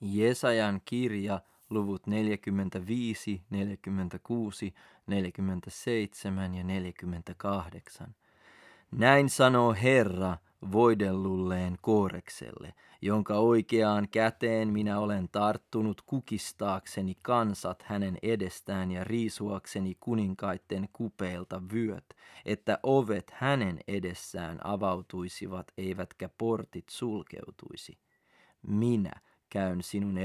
Jesajan kirja, luvut 45, 46, 47 ja 48. Näin sanoo Herra voidellulleen Koorekselle, jonka oikeaan käteen minä olen tarttunut kukistaakseni kansat hänen edestään ja riisuakseni kuninkaitten kupeilta vyöt, että ovet hänen edessään avautuisivat eivätkä portit sulkeutuisi. Minä käyn sinun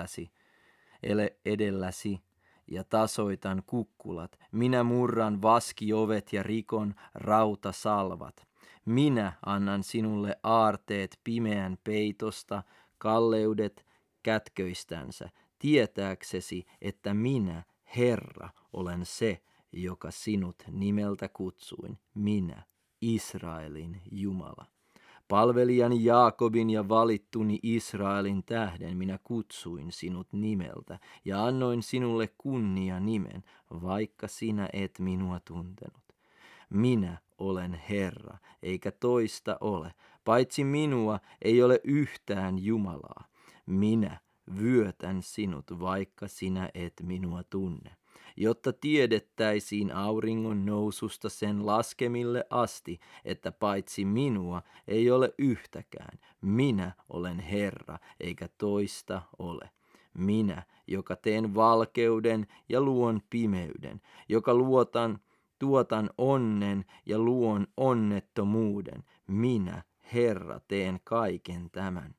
edelläsi ja tasoitan kukkulat. Minä murran vaskiovet ja rikon rautasalvat. Minä annan sinulle aarteet pimeän peitosta, kalleudet kätköistänsä, tietääksesi, että minä, Herra, olen se, joka sinut nimeltä kutsuin, minä, Israelin Jumala. Palvelijani Jaakobin ja valittuni Israelin tähden minä kutsuin sinut nimeltä ja annoin sinulle kunnia nimen, vaikka sinä et minua tuntenut. Minä olen Herra, eikä toista ole, paitsi minua ei ole yhtään Jumalaa. Minä vyötän sinut, vaikka sinä et minua tunne, jotta tiedettäisiin auringon noususta sen laskemille asti, että paitsi minua ei ole yhtäkään. Minä olen Herra, eikä toista ole. Minä, joka teen valkeuden ja luon pimeyden, joka tuotan onnen ja luon onnettomuuden. Minä, Herra, teen kaiken tämän.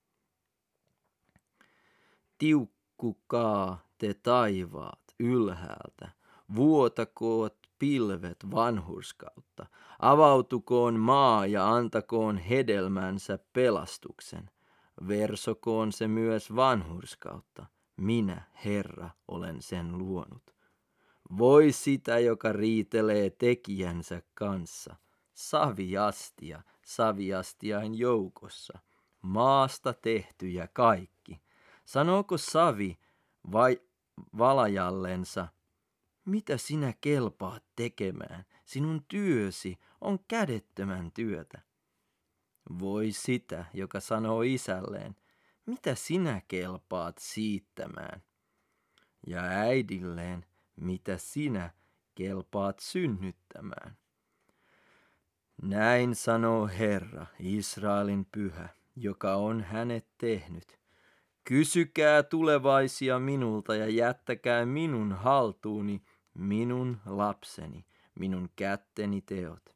Tiukkukaa te taivaat ylhäältä, vuotakoot pilvet vanhurskautta, avautukoon maa ja antakoon hedelmänsä pelastuksen, versokoon se myös vanhurskautta, minä, Herra, olen sen luonut. Voi sitä, joka riitelee tekijänsä kanssa, saviastia saviastiain joukossa, maasta tehtyjä kaikki. Sanooko savi vai valajallensa, mitä sinä kelpaat tekemään, sinun työsi on kädettömän työtä. Voi sitä, joka sanoo isälleen, mitä sinä kelpaat siittämään, ja äidilleen, mitä sinä kelpaat synnyttämään. Näin sanoo Herra, Israelin pyhä, joka on hänet tehnyt. Kysykää tulevaisia minulta ja jättäkää minun haltuuni minun lapseni, minun kätteni teot.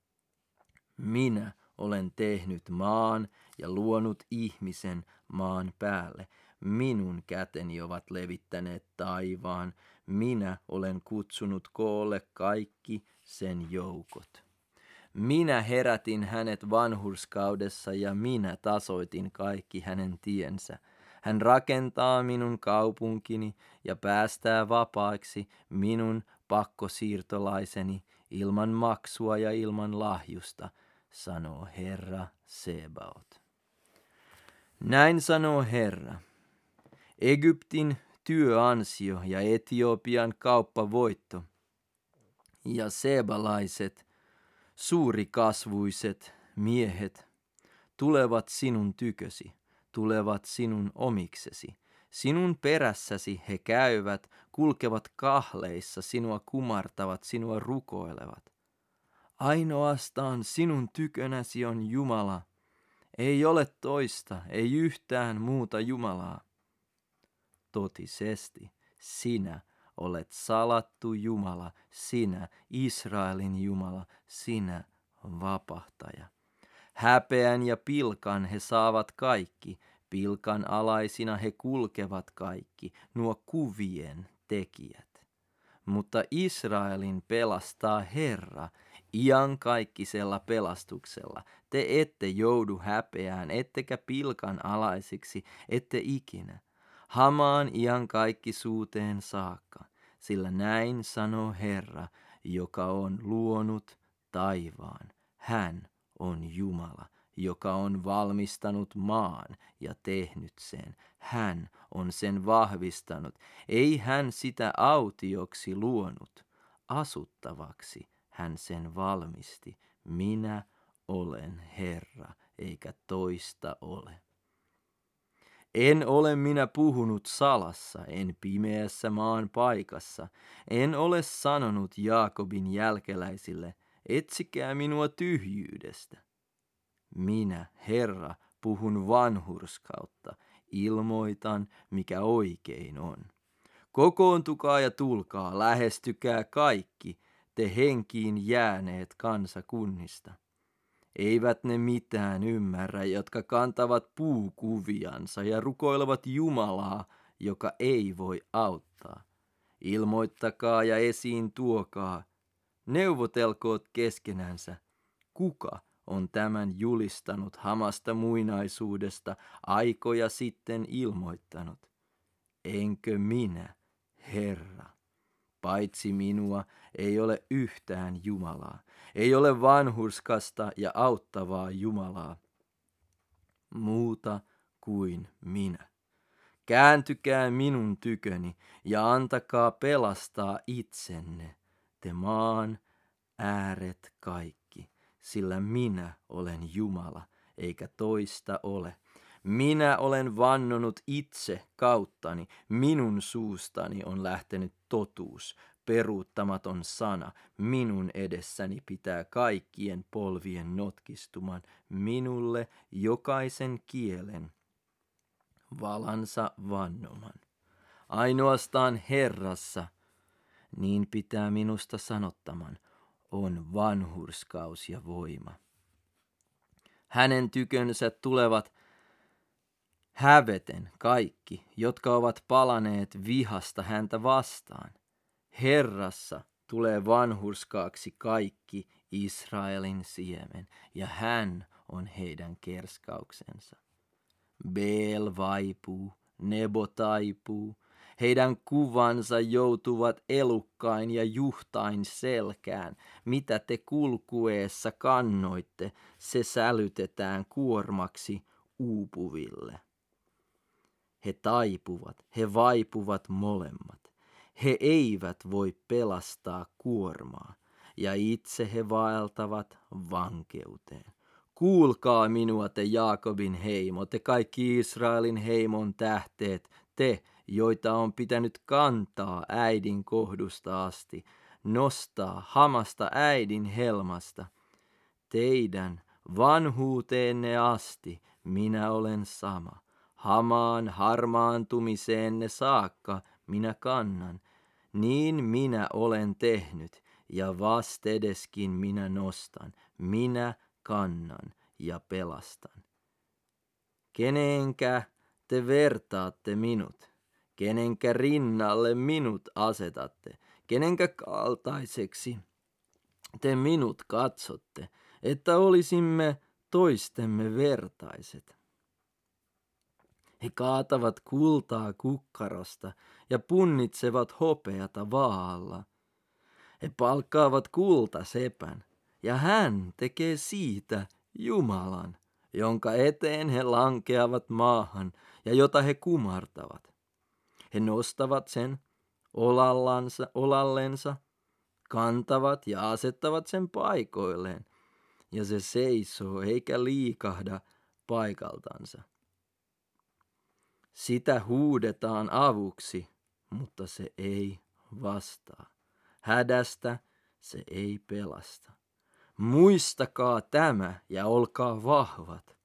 Minä olen tehnyt maan ja luonut ihmisen maan päälle. Minun käteni ovat levittäneet taivaan. Minä olen kutsunut koolle kaikki sen joukot. Minä herätin hänet vanhurskaudessa ja minä tasoitin kaikki hänen tiensä. Hän rakentaa minun kaupunkini ja päästää vapaaksi minun pakkosiirtolaiseni ilman maksua ja ilman lahjusta, sanoo Herra Sebaot. Näin sanoo Herra. Egyptin työansio ja Etiopian kauppavoitto ja sebalaiset suurikasvuiset miehet tulevat sinun tykösi, tulevat sinun omiksesi. Sinun perässäsi he käyvät, kulkevat kahleissa, sinua kumartavat, sinua rukoilevat. Ainoastaan sinun tykönäsi on Jumala. Ei ole toista, ei yhtään muuta Jumalaa. Totisesti, sinä olet salattu Jumala, sinä Israelin Jumala, sinä vapahtaja. Häpeän ja pilkan he saavat kaikki, pilkan alaisina he kulkevat kaikki, nuo kuvien tekijät. Mutta Israelin pelastaa Herra, iankaikkisella pelastuksella. Te ette joudu häpeään, ettekä pilkan alaisiksi, ette ikinä. Hamaan iankaikkisuuteen saakka, sillä näin sanoo Herra, joka on luonut taivaan. Hän on Jumala, joka on valmistanut maan ja tehnyt sen. Hän on sen vahvistanut. Ei hän sitä autioksi luonut, asuttavaksi hän sen valmisti. Minä olen Herra, eikä toista ole. En ole minä puhunut salassa, en pimeässä maan paikassa. En ole sanonut Jaakobin jälkeläisille, etsikää minua tyhjyydestä. Minä, Herra, puhun vanhurskautta, ilmoitan, mikä oikein on. Kokoontukaa ja tulkaa, lähestykää kaikki, te henkiin jääneet kansakunnista. Eivät ne mitään ymmärrä, jotka kantavat puukuviansa ja rukoilevat Jumalaa, joka ei voi auttaa. Ilmoittakaa ja esiin tuokaa, neuvotelkoot keskenänsä, kuka on tämän julistanut hamasta muinaisuudesta aikoja sitten ilmoittanut. Enkö minä, Herra? Paitsi minua ei ole yhtään Jumalaa, ei ole vanhurskasta ja auttavaa Jumalaa, muuta kuin minä. Kääntykää minun tyköni ja antakaa pelastaa itsenne, te maan ääret kaikki, sillä minä olen Jumala, eikä toista ole. Minä olen vannonut itse kauttani, minun suustani on lähtenyt totuus, peruuttamaton sana, minun edessäni pitää kaikkien polvien notkistuman, minulle jokaisen kielen valansa vannoman. Ainoastaan Herrassa, niin pitää minusta sanottaman, on vanhurskaus ja voima. Hänen tykönsä tulevat häveten kaikki, jotka ovat palaneet vihasta häntä vastaan. Herrassa tulee vanhurskaaksi kaikki Israelin siemen, ja hän on heidän kerskauksensa. Beel vaipuu, Nebo taipuu, heidän kuvansa joutuvat elukkain ja juhtain selkään. Mitä te kulkueessa kannoitte, se sälytetään kuormaksi uupuville. He taipuvat, he vaipuvat molemmat. He eivät voi pelastaa kuormaa, ja itse he vaeltavat vankeuteen. Kuulkaa minua, te Jaakobin heimo, te kaikki Israelin heimon tähteet, te, joita on pitänyt kantaa äidin kohdusta asti, nostaa hamasta äidin helmasta. Teidän vanhuuteenne asti minä olen sama. Hamaan harmaantumiseenne saakka minä kannan. Niin minä olen tehnyt, ja vastedeskin minä nostan. Minä kannan ja pelastan. Kenenkä te vertaatte minut? Kenenkä rinnalle minut asetatte? Kenenkä kaltaiseksi te minut katsotte, että olisimme toistemme vertaiset? He kaatavat kultaa kukkarosta ja punnitsevat hopeata vaalla. He palkkaavat kultasepän, ja hän tekee siitä Jumalan, jonka eteen he lankeavat maahan ja jota he kumartavat. He nostavat sen olallensa, kantavat ja asettavat sen paikoilleen, ja se seisoo eikä liikahda paikaltansa. Sitä huudetaan avuksi, mutta se ei vastaa. Hädästä se ei pelasta. Muistakaa tämä ja olkaa vahvat.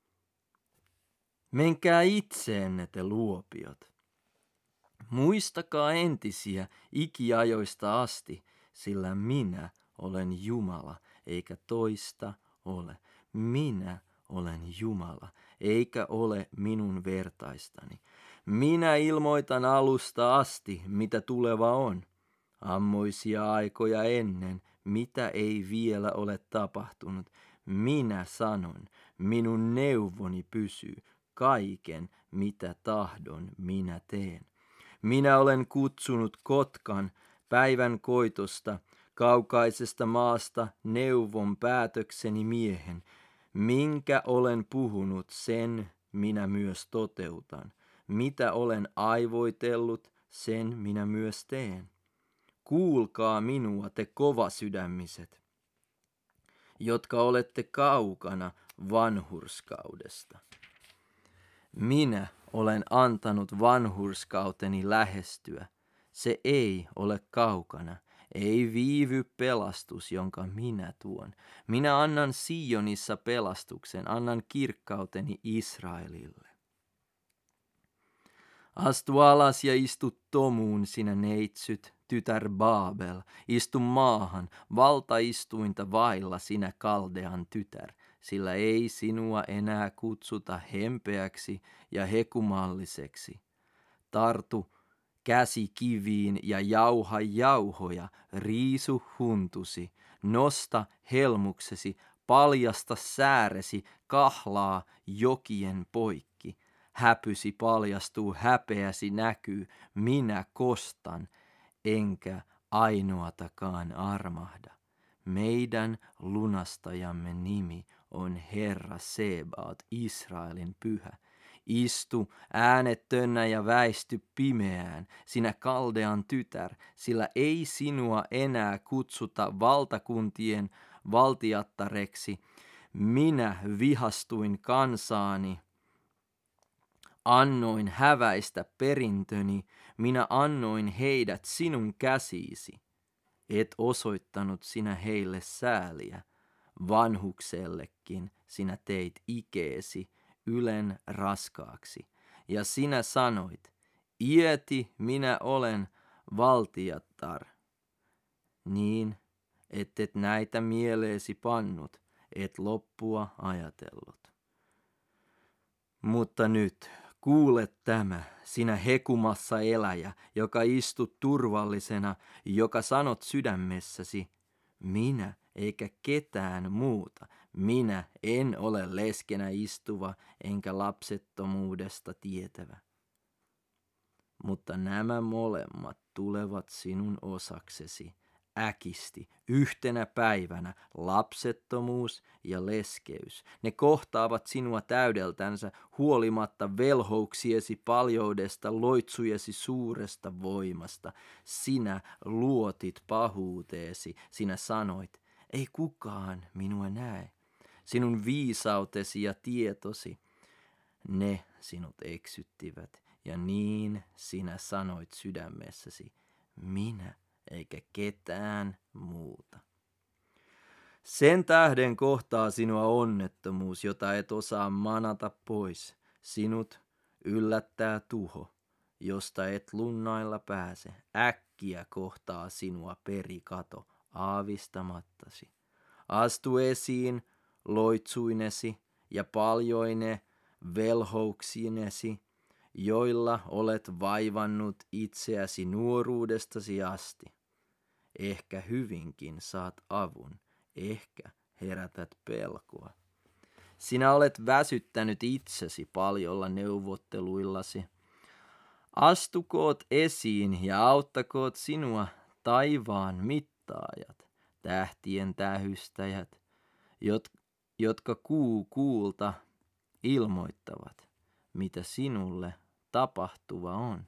Menkää itseenne, te luopiot. Muistakaa entisiä ikiajoista asti, sillä minä olen Jumala, eikä toista ole. Minä olen Jumala, eikä ole minun vertaistani. Minä ilmoitan alusta asti, mitä tuleva on. Ammoisia aikoja ennen, mitä ei vielä ole tapahtunut. Minä sanon, minun neuvoni pysyy, kaiken mitä tahdon minä teen. Minä olen kutsunut kotkan päivän koitosta, kaukaisesta maasta neuvon päätökseni miehen. Minkä olen puhunut, sen minä myös toteutan. Mitä olen aivoitellut, sen minä myös teen. Kuulkaa minua, te kovasydämiset, jotka olette kaukana vanhurskaudesta. Minä olen antanut vanhurskauteni lähestyä. Se ei ole kaukana. Ei viivy pelastus, jonka minä tuon. Minä annan Sionissa pelastuksen, annan kirkkauteni Israelille. Astu alas ja istu tomuun, sinä neitsyt, tytär Baabel. Istu maahan, valtaistuinta vailla, sinä Kaldean tytär, sillä ei sinua enää kutsuta hempeäksi ja hekumalliseksi. Tartu käsi kiviin ja jauha jauhoja, riisu huntusi, nosta helmuksesi, paljasta sääresi, kahlaa jokien poikki. Häpysi paljastuu, häpeäsi näkyy, minä kostan, enkä ainoatakaan armahda. Meidän lunastajamme nimi on Herra Sebaot, Israelin pyhä. Istu äänettönä ja väisty pimeään, sinä Kaldean tytär, sillä ei sinua enää kutsuta valtakuntien valtiattareksi. Minä vihastuin kansaani, annoin häväistä perintöni, minä annoin heidät sinun käsiisi. Et osoittanut sinä heille sääliä, vanhuksellekin sinä teit ikeesi ylen raskaaksi. Ja sinä sanoit, ieti minä olen valtiattar. Niin, et näitä mieleesi pannut, et loppua ajatellut. Mutta nyt, kuule tämä, sinä hekumassa eläjä, joka istut turvallisena, joka sanot sydämessäsi, minä eikä ketään muuta, minä en ole leskenä istuva, enkä lapsettomuudesta tietävä. Mutta nämä molemmat tulevat sinun osaksesi, äkisti, yhtenä päivänä, lapsettomuus ja leskeys. Ne kohtaavat sinua täydeltänsä huolimatta velhouksiesi paljoudesta, loitsujesi suuresta voimasta. Sinä luotit pahuuteesi, sinä sanoit, ei kukaan minua näe. Sinun viisautesi ja tietosi, ne sinut eksyttivät, ja niin sinä sanoit sydämessäsi, minä eikä ketään muuta. Sen tähden kohtaa sinua onnettomuus, jota et osaa manata pois. Sinut yllättää tuho, josta et lunnailla pääse. Äkkiä kohtaa sinua perikato aavistamattasi. Astu esiin loitsuinesi ja paljoine velhouksinesi, joilla olet vaivannut itseäsi nuoruudestasi asti. Ehkä hyvinkin saat avun, ehkä herätät pelkoa. Sinä olet väsyttänyt itsesi paljolla neuvotteluillasi. Astukoot esiin ja auttakoot sinua taivaan mittaajat, tähtien tähystäjät, jotka kuulta ilmoittavat, mitä sinulle tapahtuva on.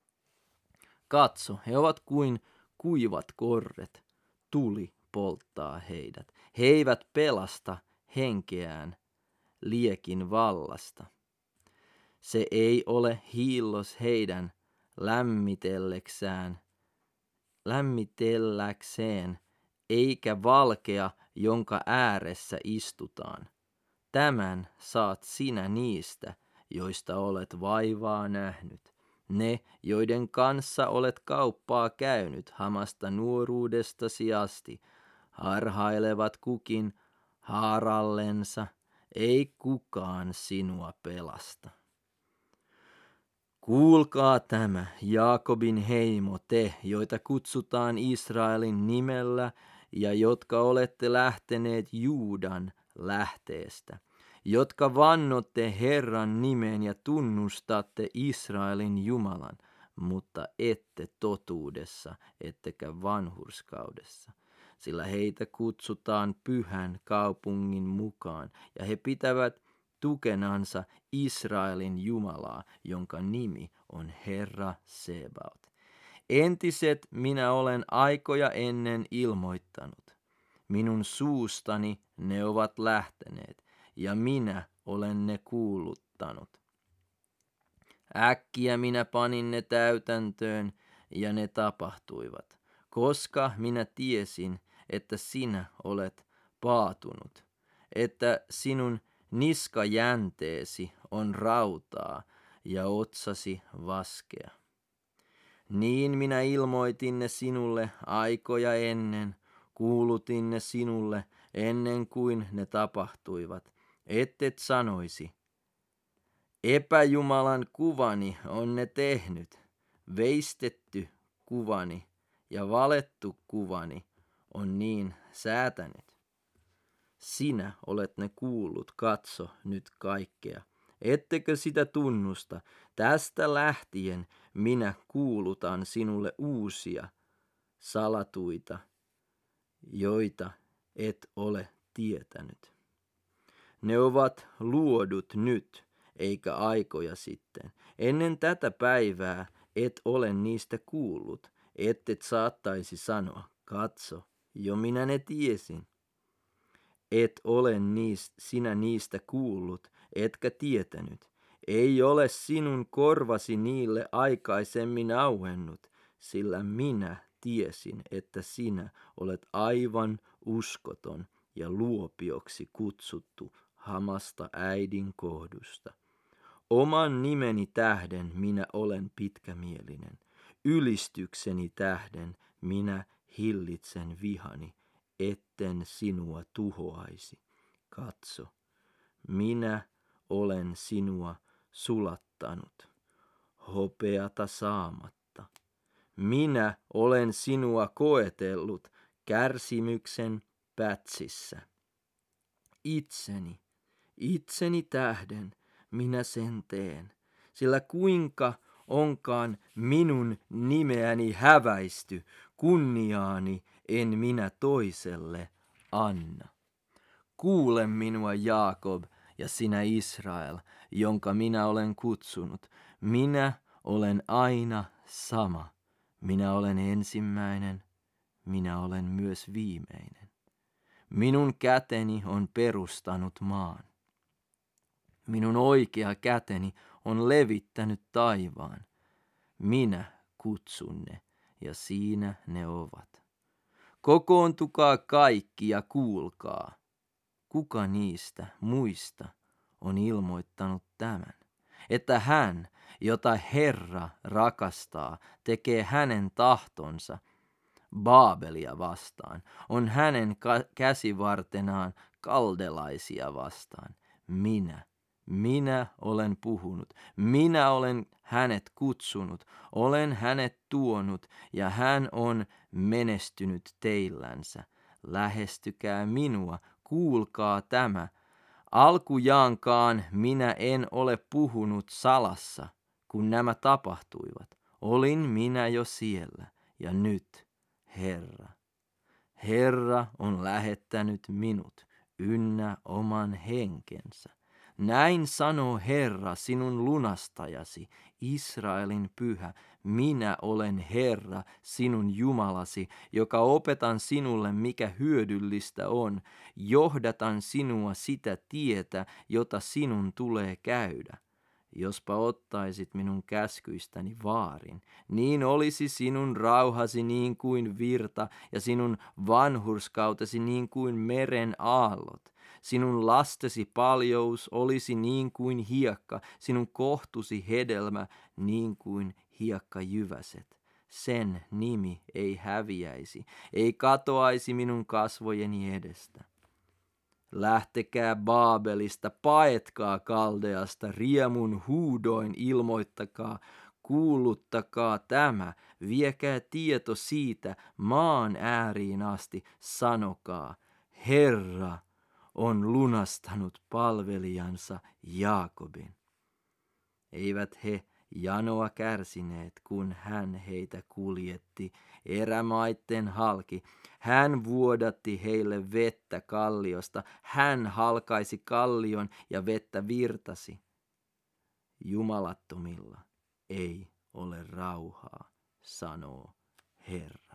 Katso, he ovat kuin kuivat korret, tuli polttaa heidät. He eivät pelasta henkeään liekin vallasta. Se ei ole hiillos heidän lämmitelläkseen, eikä valkea, jonka ääressä istutaan. Tämän saat sinä niistä, joista olet vaivaa nähnyt. Ne, joiden kanssa olet kauppaa käynyt hamasta nuoruudestasi asti, harhailevat kukin haarallensa, ei kukaan sinua pelasta. Kuulkaa tämä, Jaakobin heimo, te, joita kutsutaan Israelin nimellä ja jotka olette lähteneet Juudan lähteestä, jotka vannotte Herran nimen ja tunnustatte Israelin Jumalan, mutta ette totuudessa, ettekä vanhurskaudessa. Sillä heitä kutsutaan pyhän kaupungin mukaan, ja he pitävät tukenansa Israelin Jumalaa, jonka nimi on Herra Sebaot. Entiset minä olen aikoja ennen ilmoittanut. Minun suustani ne ovat lähteneet, ja minä olen ne kuuluttanut. Äkkiä minä panin ne täytäntöön ja ne tapahtuivat, koska minä tiesin, että sinä olet paatunut, että sinun niskajänteesi on rautaa ja otsasi vaskea. Niin minä ilmoitin ne sinulle aikoja ennen, kuulutin ne sinulle ennen kuin ne tapahtuivat, ettet sanoisi, epäjumalan kuvani on ne tehnyt, veistetty kuvani ja valettu kuvani on niin säätänyt. Sinä olet ne kuullut, katso nyt kaikkea. Ettekö sitä tunnusta? Tästä lähtien minä kuulutan sinulle uusia salatuita, joita et ole tietänyt. Ne ovat luodut nyt, eikä aikoja sitten. Ennen tätä päivää et ole niistä kuullut, ettet saattaisi sanoa, katso, jo minä ne tiesin. Et ole sinä niistä kuullut, etkä tietänyt. Ei ole sinun korvasi niille aikaisemmin auennut, sillä minä tiesin, että sinä olet aivan uskoton ja luopioksi kutsuttu hamasta äidin kohdusta. Oman nimeni tähden minä olen pitkämielinen. Ylistykseni tähden minä hillitsen vihani, etten sinua tuhoaisi. Katso, minä olen sinua sulattanut, hopeata saamatta. Minä olen sinua koetellut kärsimyksen pätsissä. Itseni tähden minä sen teen, sillä kuinka onkaan minun nimeäni häväisty, kunniaani en minä toiselle anna. Kuule minua, Jaakob, ja sinä Israel, jonka minä olen kutsunut. Minä olen aina sama. Minä olen ensimmäinen, minä olen myös viimeinen. Minun käteni on perustanut maan. Minun oikea käteni on levittänyt taivaan. Minä kutsun ne, ja siinä ne ovat. Kokoontukaa kaikki ja kuulkaa. Kuka niistä muista on ilmoittanut tämän, että hän, jota Herra rakastaa, tekee hänen tahtonsa Baabelia vastaan, on hänen käsivartenaan kaldelaisia vastaan. Minä olen puhunut, minä olen hänet kutsunut, olen hänet tuonut ja hän on menestynyt teillänsä. Lähestykää minua, kuulkaa tämä. Alkujaankaan minä en ole puhunut salassa, kun nämä tapahtuivat. Olin minä jo siellä ja nyt Herra on lähettänyt minut ynnä oman henkensä. Näin sanoo Herra, sinun lunastajasi, Israelin pyhä. Minä olen Herra, sinun Jumalasi, joka opetan sinulle, mikä hyödyllistä on. Johdatan sinua sitä tietä, jota sinun tulee käydä. Jospa ottaisit minun käskyistäni vaarin, niin olisi sinun rauhasi niin kuin virta ja sinun vanhurskautesi niin kuin meren aallot. Sinun lastesi paljous olisi niin kuin hiekka, sinun kohtusi hedelmä niin kuin hiekkajyväset. Sen nimi ei häviäisi, ei katoaisi minun kasvojeni edestä. Lähtekää Baabelista, paetkaa Kaldeasta, riemun huudoin ilmoittakaa, kuuluttakaa tämä, viekää tieto siitä maan ääriin asti, sanokaa, Herra on lunastanut palvelijansa Jaakobin. Eivät he janoa kärsineet, kun hän heitä kuljetti erämaitten halki. Hän vuodatti heille vettä kalliosta, hän halkaisi kallion ja vettä virtasi. Jumalattomilla ei ole rauhaa, sanoo Herra.